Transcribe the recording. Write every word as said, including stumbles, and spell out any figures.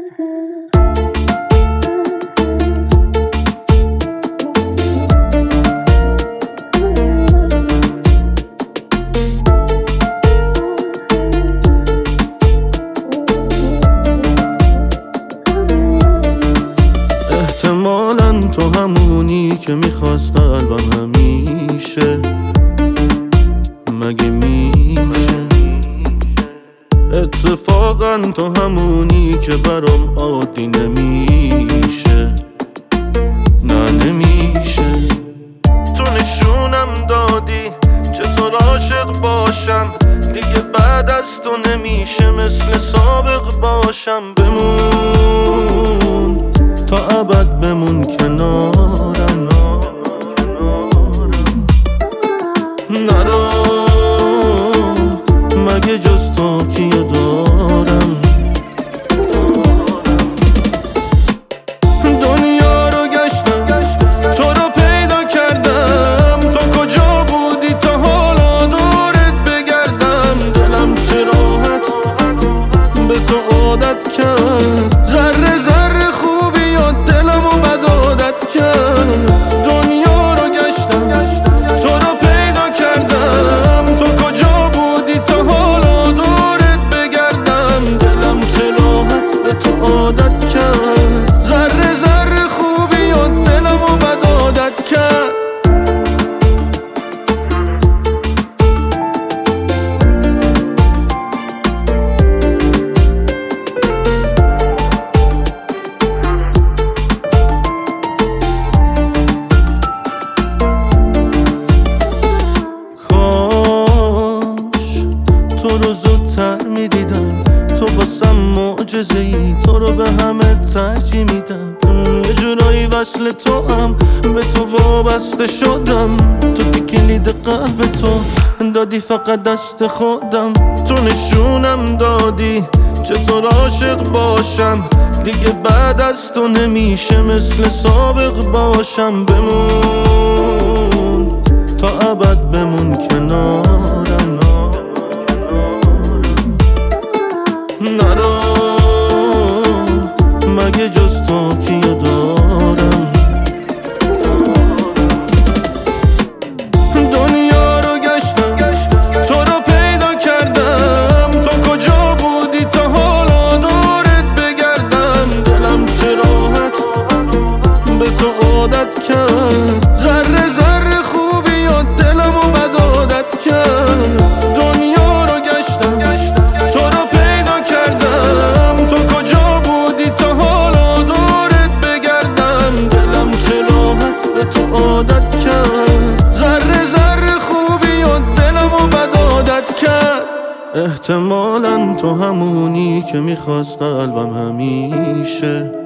احتمالاً تو همونی که میخواست قلبم همیشه، مگه میشه؟ اتفاقاً تو همونی که برام عادی نمیشه، نه نمیشه. تو نشونم دادی چطور عاشق باشم، دیگه بعد از تو نمیشه مثل سابق باشم. بمون تا ابد، بمون کنارم، نرو مگه جز تو کیو دارم. دنیا رو گشتم تو رو پیدا کردم، تو کجا بودی تا حالا دورت بگردم. دلم چه راحت به تو عادت کرد، ذره ذره خوبی یا دلمو بد عادت کرد. دنیا رو گشتم تو رو پیدا کردم، تو کجا بودی تا حالا دورت بگردم. دلم چه راحت به تو عادت کرد، ذره ذره خوبی یا دلمو بد عادت کرد. تو رو زودتر میدیدم، تو واسم معجزه ای، تو رو به همه ترجیح میدم. یه جورایی وصل تو هم به تو وابسته شدم، تو که کلید قلب تو دادی فقط دست خودم. تو نشونم دادی چطور عاشق باشم، دیگه بعد از تو نمیشه مثل سابق باشم. بمون تا ابد، بمون کنارم، نرو مگه جز تو کیو دارم. دنیا رو گشتم تو رو پیدا کردم، تو کجا بودی تا حالا دورت بگردم. دلم چه راحت به تو عادت کرد، ذره ذره خوبی یا دلمو بد عادت کرد. دنیا رو گشتم تو رو پیدا کردم، تو کجا بودی تا حالا دورت بگردم. دلم چه راحت به تو عادت کرد، ذره ذره خوبی یا دلمو بد عادت کرد. احتمالاً تو همونی که میخواست قلبم همیشه،